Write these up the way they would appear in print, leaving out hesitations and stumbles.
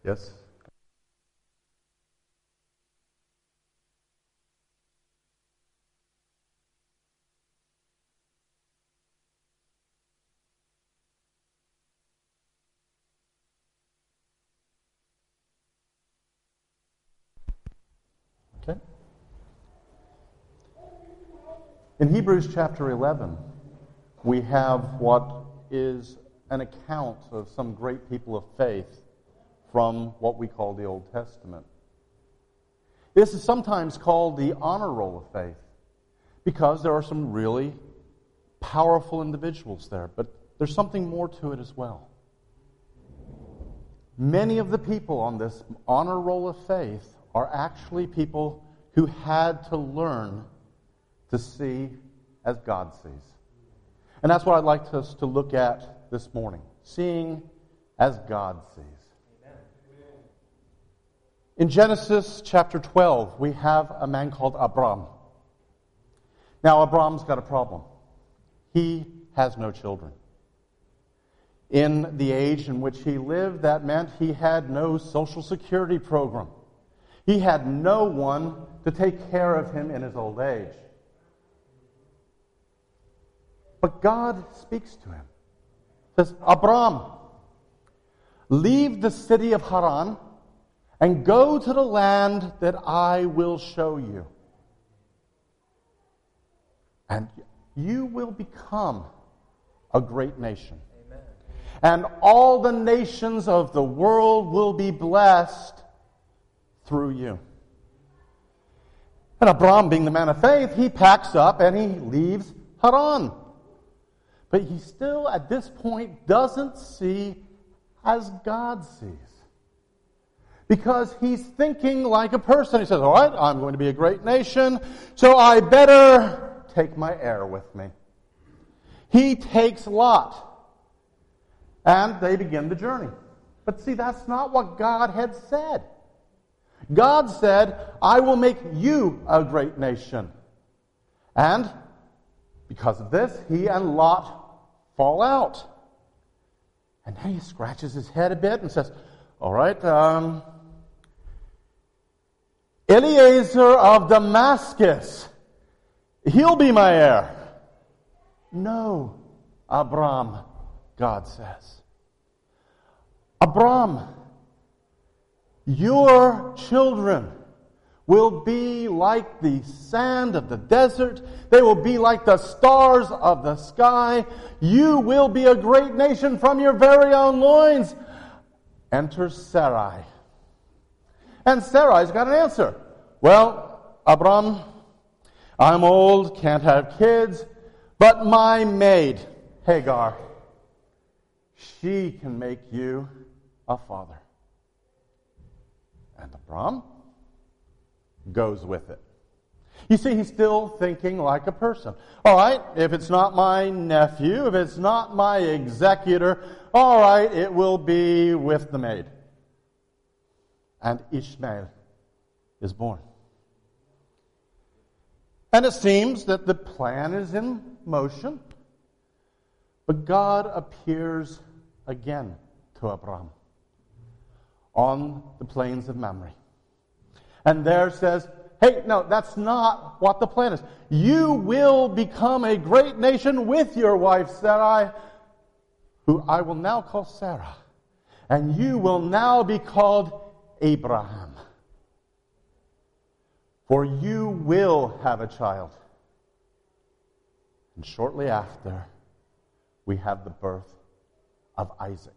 Yes? Okay. In Hebrews chapter 11, we have what is an account of some great people of faith from what we call the Old Testament. This is sometimes called the honor roll of faith because there are some really powerful individuals there, but there's something more to it as well. Many of the people on this honor roll of faith are actually people who had to learn to see as God sees. And that's what I'd like us to look at this morning. Seeing as God sees. In Genesis chapter 12, we have a man called Abram. Now, Abram's got a problem. He has no children. In the age in which he lived, that meant he had no social security program. He had no one to take care of him in his old age. But God speaks to him. He says, Abram, leave the city of Haran and go to the land that I will show you. And you will become a great nation. Amen. And all the nations of the world will be blessed through you. And Abram, being the man of faith, he packs up and he leaves Haran. But he still, at this point, doesn't see as God sees. Because he's thinking like a person. He says, all right, I'm going to be a great nation, so I better take my heir with me. He takes Lot. And they begin the journey. But see, that's not what God had said. God said, I will make you a great nation. And because of this, he and Lot fall out. And then he scratches his head a bit and says, all right, Eliezer of Damascus, he'll be my heir. No, Abram, God says. Abram, your children will be like the sand of the desert. They will be like the stars of the sky. You will be a great nation from your very own loins. Enter Sarai. And Sarai's got an answer. Well, Abram, I'm old, can't have kids, but my maid, Hagar, she can make you a father. And Abram goes with it. You see, he's still thinking like a person. All right, if it's not my nephew, if it's not my executor, all right, it will be with the maid. And Ishmael is born. And it seems that the plan is in motion. But God appears again to Abram on the plains of Mamre. And there says, hey, no, that's not what the plan is. You will become a great nation with your wife Sarai, who I will now call Sarah. And you will now be called Abraham. For you will have a child. And shortly after, we have the birth of Isaac.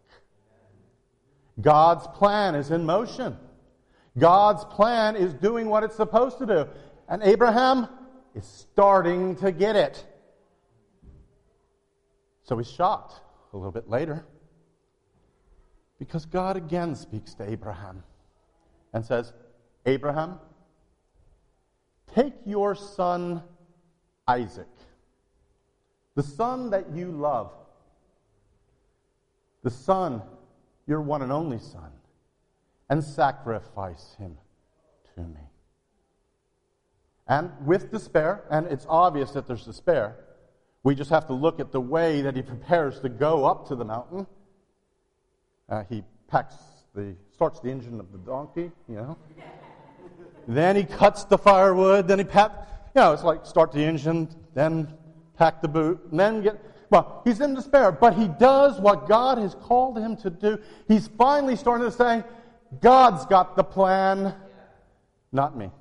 God's plan is in motion. God's plan is doing what it's supposed to do. And Abraham is starting to get it. So he's shocked a little bit later. Because God again speaks to Abraham and says, Abraham, take your son Isaac, the son that you love, the son, your one and only son, and sacrifice him to me. And with despair, and it's obvious that there's despair, we just have to look at the way that he prepares to go up to the mountain. He packs starts the engine of the donkey, you know. Then he cuts the firewood, then it's like start the engine, then pack the boot, and then he's in despair, but he does what God has called him to do. He's finally starting to say, God's got the plan, not me.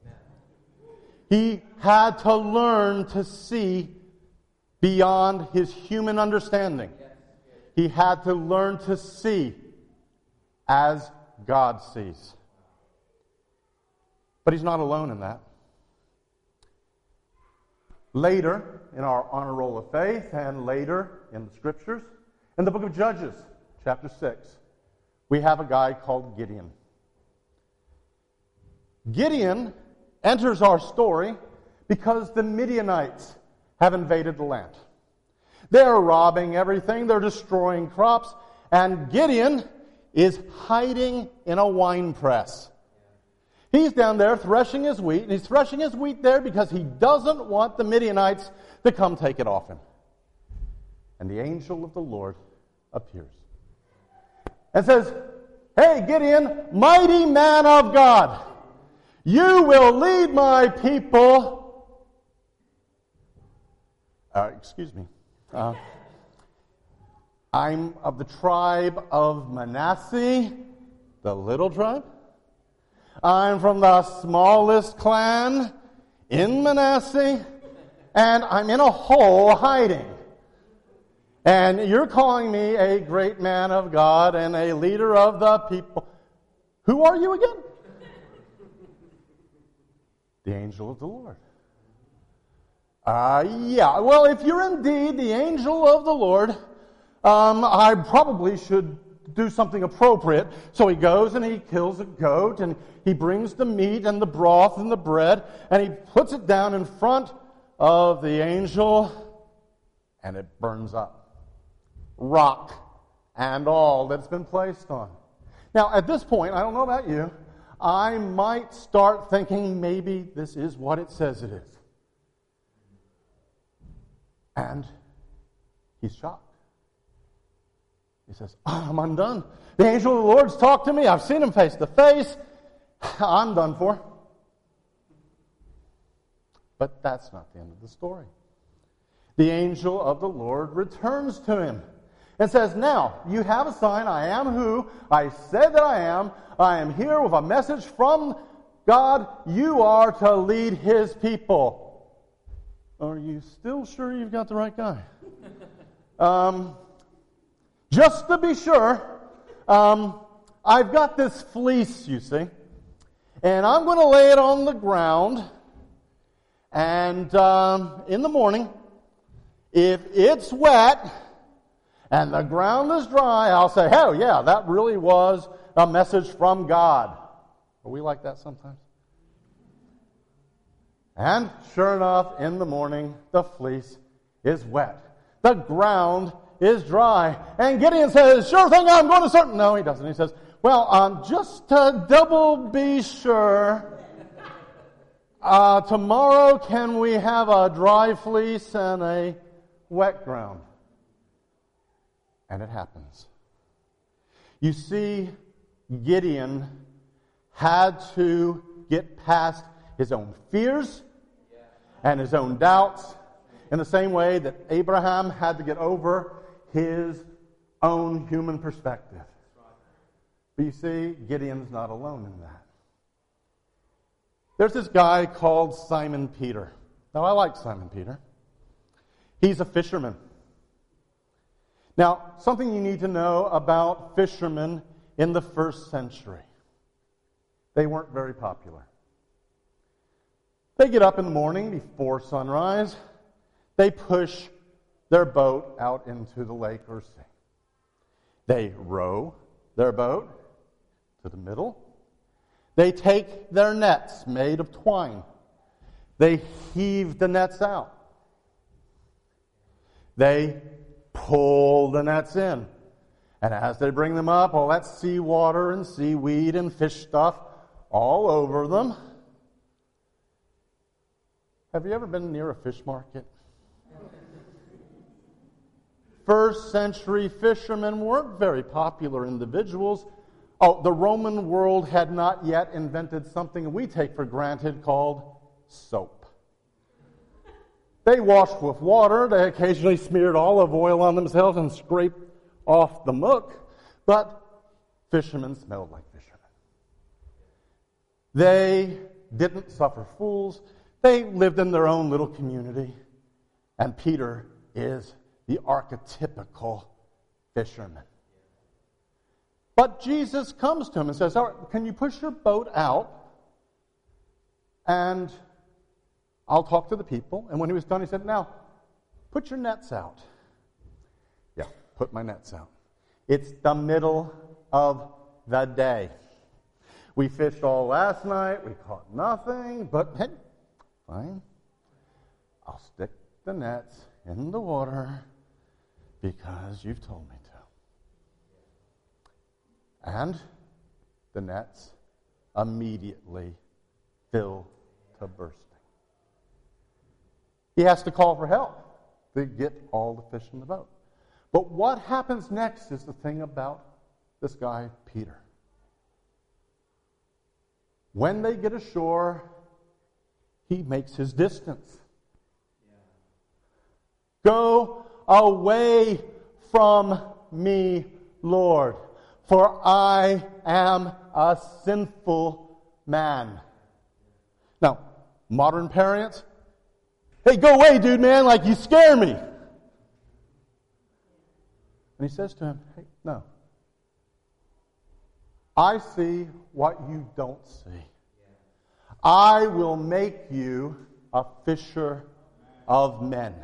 He had to learn to see beyond his human understanding. He had to learn to see as God sees. But he's not alone in that. Later, in our honor roll of faith, and later in the Scriptures, in the book of Judges, chapter 6, we have a guy called Gideon. Gideon enters our story because the Midianites have invaded the land. They're robbing everything, they're destroying crops, and Gideon is hiding in a wine press. He's down there threshing his wheat, and he's threshing his wheat there because he doesn't want the Midianites to come take it off him. And the angel of the Lord appears and says, "Hey, Gideon, mighty man of God, you will lead my people." Excuse me. I'm of the tribe of Manasseh, the little tribe. I'm from the smallest clan in Manasseh, and I'm in a hole hiding. And you're calling me a great man of God and a leader of the people. Who are you again? The angel of the Lord. Well, if you're indeed the angel of the Lord, I probably should do something appropriate. So he goes and he kills a goat, and he brings the meat and the broth and the bread, and he puts it down in front of the angel, and it burns up. Rock and all that's been placed on. Now, at this point, I don't know about you, I might start thinking maybe this is what it says it is. And he's shocked. He says, I'm undone. The angel of the Lord's talked to me. I've seen him face to face. I'm done for. But that's not the end of the story. The angel of the Lord returns to him and says, now, you have a sign. I am who I said that I am. I am here with a message from God. You are to lead his people. Are you still sure you've got the right guy? Just to be sure, I've got this fleece, you see, and I'm going to lay it on the ground, and in the morning, if it's wet and the ground is dry, I'll say, oh yeah, that really was a message from God. Are we like that sometimes? And sure enough, in the morning, the fleece is wet. The ground is dry. And Gideon says, sure thing, I'm going to serve. No, he doesn't. He says, well, just to double be sure, tomorrow can we have a dry fleece and a wet ground? And it happens. You see, Gideon had to get past his own fears and his own doubts in the same way that Abraham had to get over his own human perspective. But you see, Gideon's not alone in that. There's this guy called Simon Peter. Now, I like Simon Peter. He's a fisherman. Now, something you need to know about fishermen in the first century. They weren't very popular. They get up in the morning before sunrise. They push their boat out into the lake or sea. They row their boat to the middle. They take their nets made of twine. They heave the nets out. They pull the nets in. And as they bring them up, all that seawater and seaweed and fish stuff all over them. Have you ever been near a fish market? First century fishermen weren't very popular individuals. Oh, the Roman world had not yet invented something we take for granted called soap. They washed with water. They occasionally smeared olive oil on themselves and scraped off the muck. But fishermen smelled like fishermen. They didn't suffer fools. They lived in their own little community. And Peter is the archetypical fisherman. But Jesus comes to him and says, all right, can you push your boat out? And I'll talk to the people. And when he was done, he said, now, put your nets out. Yeah, put my nets out. It's the middle of the day. We fished all last night. We caught nothing. But, hey, fine. I'll stick the nets in the water because you've told me to. And the nets immediately fill to bursting. He has to call for help to get all the fish in the boat. But what happens next is the thing about this guy, Peter. When they get ashore, he makes his distance. Go away from me, Lord, for I am a sinful man. Now, modern parents, hey, go away, dude, man, like you scare me. And he says to him, hey, no. I see what you don't see. I will make you a fisher of men.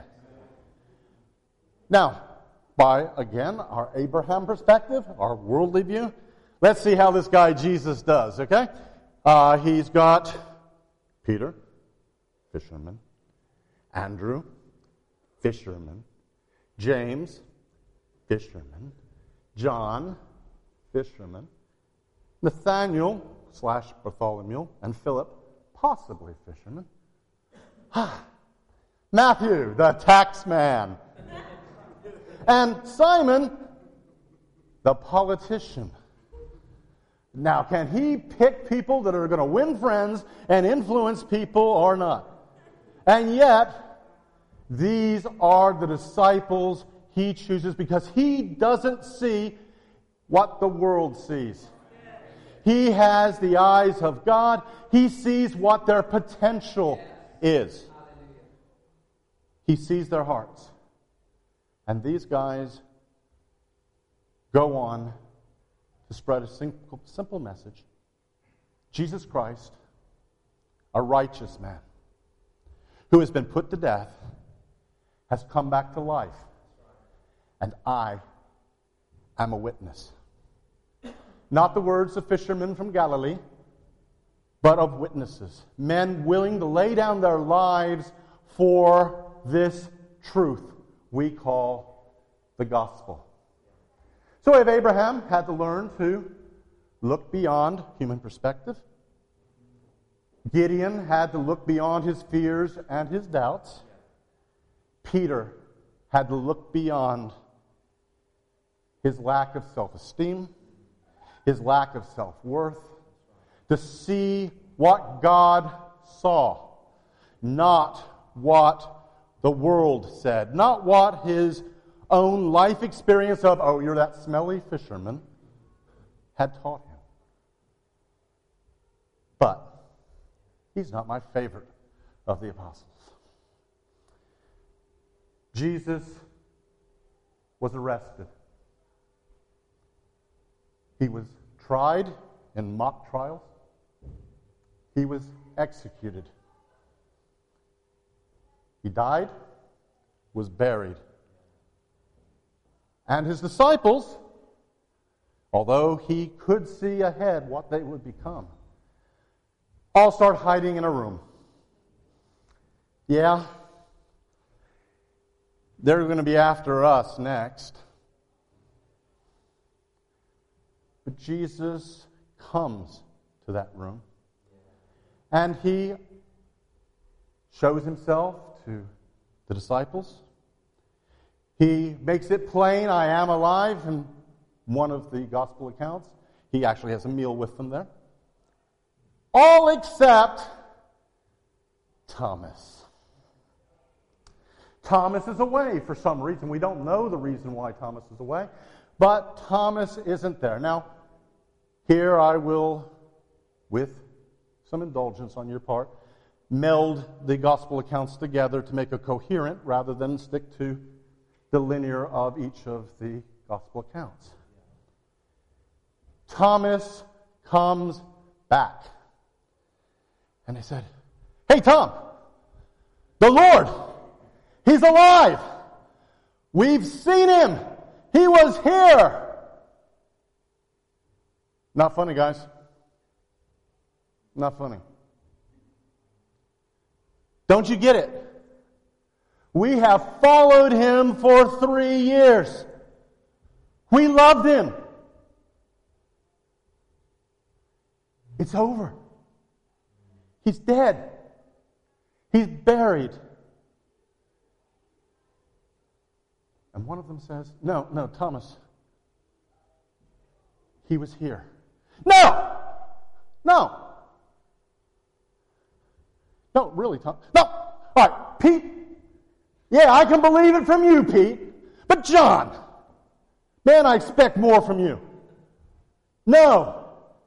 Now, by, again, our Abraham perspective, our worldly view, let's see how this guy Jesus does, okay? He's got Peter, fisherman. Andrew, fisherman. James, fisherman. John, fisherman. Nathaniel / Bartholomew, and Philip, possibly fisherman. Matthew, the tax man. And Simon, the politician. Now, can he pick people that are going to win friends and influence people or not? And yet, these are the disciples he chooses because he doesn't see what the world sees. He has the eyes of God. He sees what their potential is. He sees their hearts. And these guys go on to spread a simple message. Jesus Christ, a righteous man, who has been put to death, has come back to life. And I am a witness. Not the words of fishermen from Galilee, but of witnesses. Men willing to lay down their lives for this truth we call the gospel. So if Abraham had to learn to look beyond human perspective, Gideon had to look beyond his fears and his doubts, Peter had to look beyond his lack of self-esteem, his lack of self-worth, to see what God saw, not what the world said, not what his own life experience of, oh, you're that smelly fisherman, had taught him. But he's not my favorite of the apostles. Jesus was arrested. He was tried in mock trials. He was executed. He died, was buried. And his disciples, although he could see ahead what they would become, all start hiding in a room. Yeah, they're going to be after us next. But Jesus comes to that room, and he shows himself to the disciples. He makes it plain, I am alive, in one of the gospel accounts. He actually has a meal with them there. All except Thomas. Thomas is away for some reason. We don't know the reason why Thomas is away, but Thomas isn't there. Now, here I will, with some indulgence on your part, meld the gospel accounts together to make a coherent rather than stick to the linear of each of the gospel accounts. Thomas comes back. And they said, "Hey, Tom, the Lord, He's alive. We've seen Him. He was here." Not funny, guys. Not funny. Don't you get it? We have followed Him for 3 years. We loved Him. It's over. He's dead. He's buried. And one of them says, No, Thomas. He was here. No! No, really, Tom. No! All right, Pete. Yeah, I can believe it from you, Pete. But John, man, I expect more from you. No.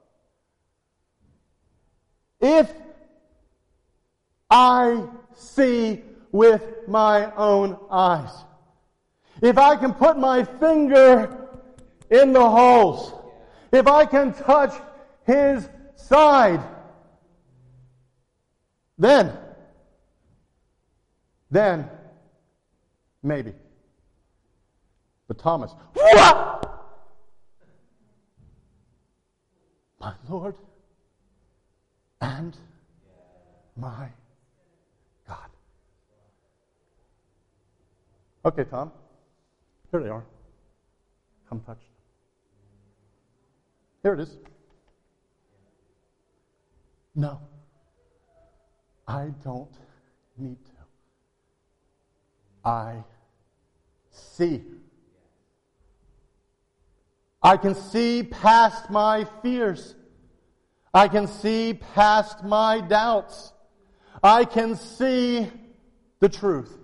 If I see with my own eyes, if I can put my finger in the holes, if I can touch His side, then maybe. But Thomas, what? My Lord and my God. Okay, Tom. Here they are. Come touch them. Here it is. No. I don't need to. I see. I can see past my fears. I can see past my doubts. I can see the truth.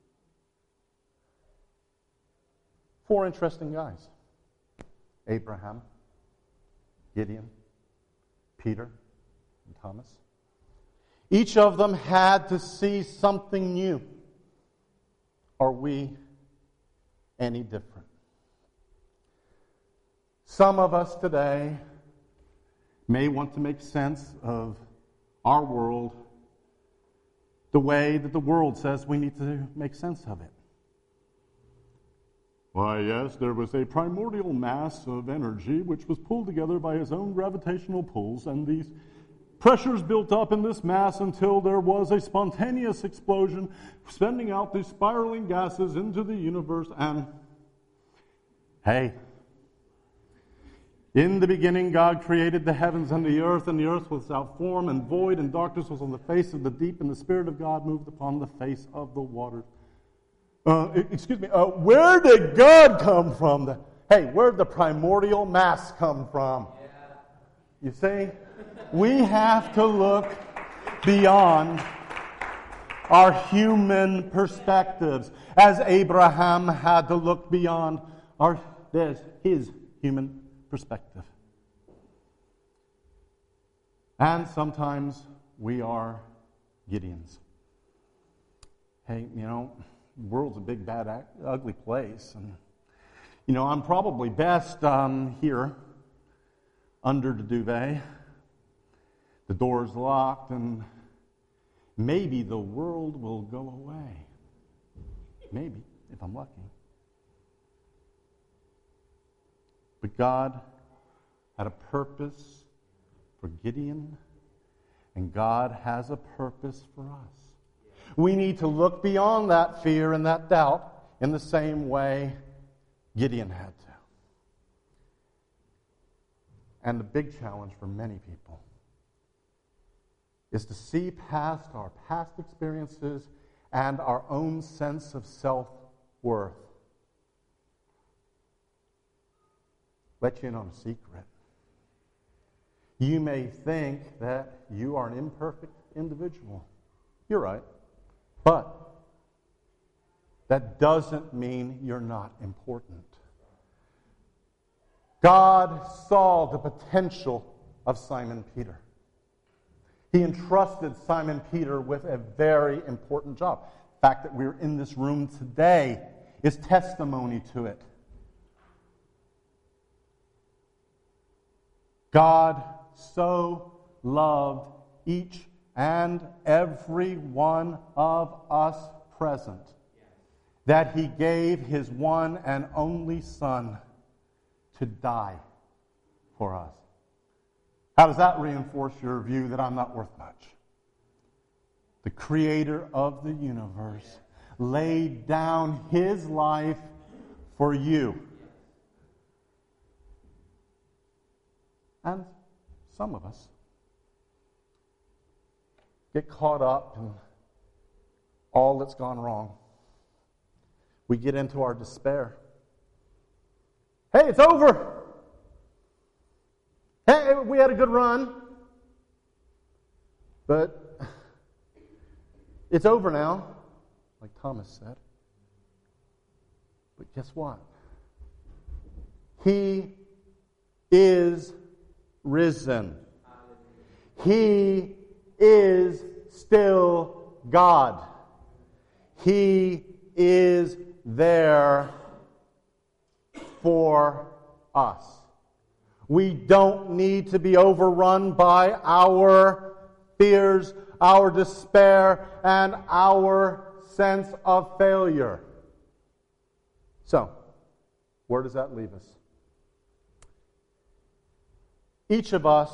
4 interesting guys. Abraham, Gideon, Peter, and Thomas. Each of them had to see something new. Are we any different? Some of us today may want to make sense of our world the way that the world says we need to make sense of it. Why, yes, there was a primordial mass of energy which was pulled together by its own gravitational pulls, and these pressures built up in this mass until there was a spontaneous explosion, sending out these spiraling gases into the universe. And hey, in the beginning God created the heavens and the earth was without form and void, and darkness was on the face of the deep, and the Spirit of God moved upon the face of the waters. Where did God come from? Hey, where did the primordial mass come from? You see? We have to look beyond our human perspectives, as Abraham had to look beyond his human perspective. And sometimes we are Gideons. Hey, the world's a big, bad, ugly place. And, I'm probably best here under the duvet. The door's locked, and maybe the world will go away. Maybe, if I'm lucky. But God had a purpose for Gideon, and God has a purpose for us. We need to look beyond that fear and that doubt in the same way Gideon had to. And the big challenge for many people is to see past our past experiences and our own sense of self-worth. Let you in on a secret. You may think that you are an imperfect individual. You're right. But that doesn't mean you're not important. God saw the potential of Simon Peter. He entrusted Simon Peter with a very important job. The fact that we're in this room today is testimony to it. God so loved each and every one of us present that He gave His one and only Son to die for us. How does that reinforce your view that I'm not worth much? The Creator of the universe laid down His life for you. And some of us get caught up in all that's gone wrong. We get into our despair. Hey, it's over. Hey, we had a good run. But it's over now, like Thomas said. But guess what? He is risen. He is still God. He is there for us. We don't need to be overrun by our fears, our despair, and our sense of failure. So, where does that leave us? Each of us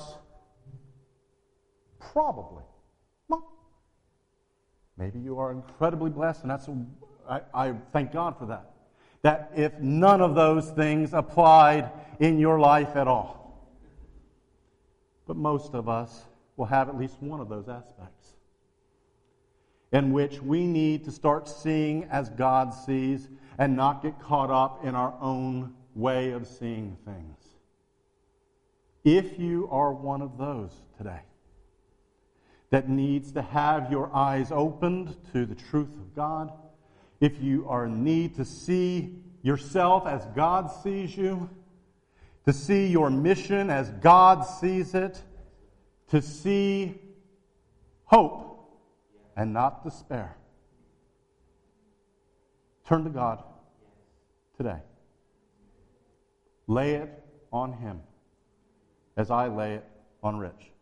probably, well, maybe you are incredibly blessed, and I thank God for that. That if none of those things applied in your life at all. But most of us will have at least one of those aspects in which we need to start seeing as God sees and not get caught up in our own way of seeing things. If you are one of those today that needs to have your eyes opened to the truth of God, if you are in need to see yourself as God sees you, to see your mission as God sees it, to see hope and not despair, turn to God today. Lay it on Him as I lay it on Rich.